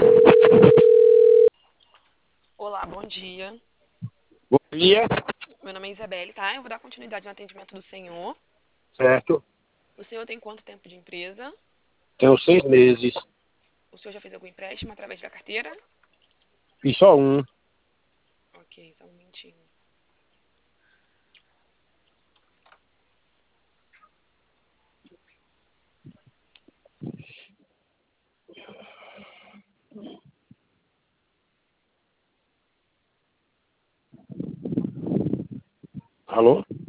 Olá, bom dia. Bom dia, Meu nome é Isabelle, tá? Eu vou dar continuidade no atendimento do senhor. certo? O senhor tem quanto tempo de empresa? Tenho 6 meses. O senhor já fez algum empréstimo através da carteira? Fiz só um. Ok, só um momentinho. Alô?